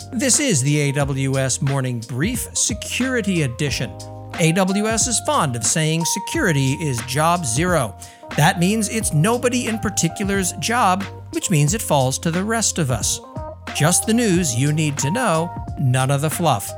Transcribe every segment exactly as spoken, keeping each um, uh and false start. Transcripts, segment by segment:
This is the A W S Morning Brief Security Edition. A W S is fond of saying security is job zero. That means it's nobody in particular's job, which means it falls to the rest of us. Just the news you need to know, none of the fluff.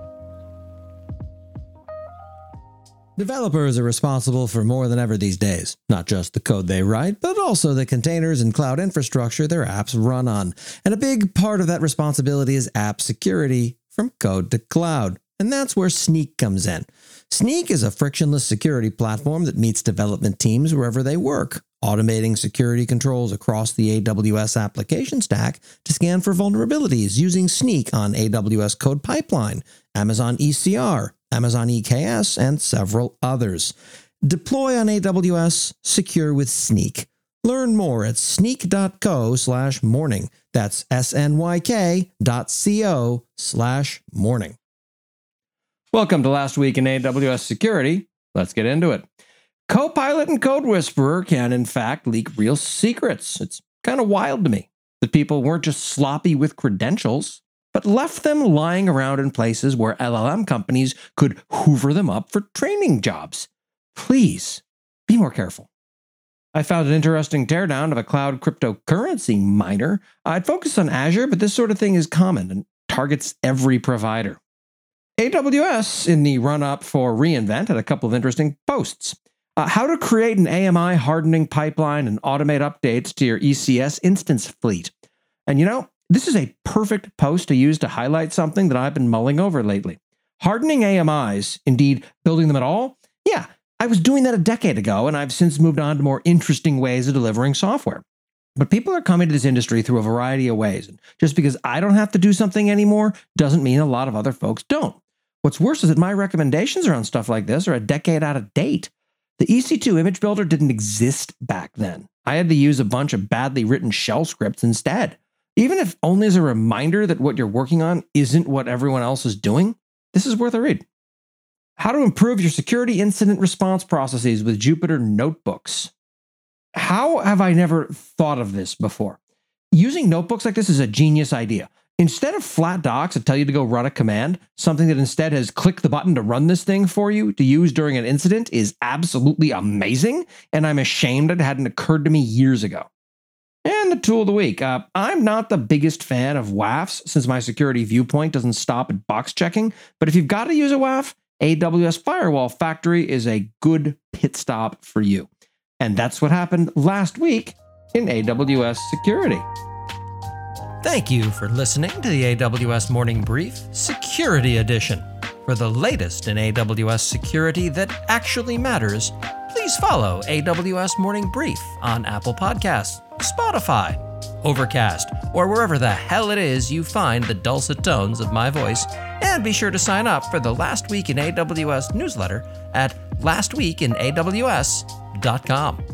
Developers are responsible for more than ever these days. Not just the code they write, but also the containers and cloud infrastructure their apps run on. And a big part of that responsibility is app security from code to cloud. And that's where Snyk comes in. Snyk is a frictionless security platform that meets development teams wherever they work, automating security controls across the A W S application stack to scan for vulnerabilities using Snyk on A W S Code Pipeline, Amazon E C R, Amazon E K S, and several others. Deploy on A W S, secure with Snyk. Learn more at snyk.co slash morning. That's S-N-Y-K dot C-O slash morning. Welcome to Last Week in A W S Security. Let's get into it. Copilot and Code Whisperer can, in fact, leak real secrets. It's kind of wild to me that people weren't just sloppy with credentials, but left them lying around in places where L L M companies could hoover them up for training jobs. Please, be more careful. I found an interesting teardown of a cloud cryptocurrency miner. I'd focus on Azure, but this sort of thing is common and targets every provider. A W S, in the run-up for reInvent, had a couple of interesting posts. Uh, how to create an A M I hardening pipeline and automate updates to your E C S instance fleet. And you know, this is a perfect post to use to highlight something that I've been mulling over lately. Hardening A M Is, indeed building them at all? Yeah, I was doing that a decade ago, and I've since moved on to more interesting ways of delivering software. But people are coming to this industry through a variety of ways. And just because I don't have to do something anymore doesn't mean a lot of other folks don't. What's worse is that my recommendations around stuff like this are a decade out of date. The E C two image builder didn't exist back then. I had to use a bunch of badly written shell scripts instead. Even if only as a reminder that what you're working on isn't what everyone else is doing, this is worth a read. How to improve your security incident response processes with Jupyter Notebooks. How have I never thought of this before? Using notebooks like this is a genius idea. Instead of flat docs that tell you to go run a command, something that instead has click the button to run this thing for you to use during an incident is absolutely amazing, and I'm ashamed it hadn't occurred to me years ago. And the tool of the week. Uh, I'm not the biggest fan of W A Fs since my security viewpoint doesn't stop at box checking, but if you've got to use a W A F, A W S Firewall Factory is a good pit stop for you. And that's what happened last week in A W S Security. Thank you for listening to the A W S Morning Brief Security Edition. For the latest in A W S security that actually matters, please follow A W S Morning Brief on Apple Podcasts, Spotify, Overcast, or wherever the hell it is you find the dulcet tones of my voice. And be sure to sign up for the Last Week in A W S newsletter at last week in A W S dot com.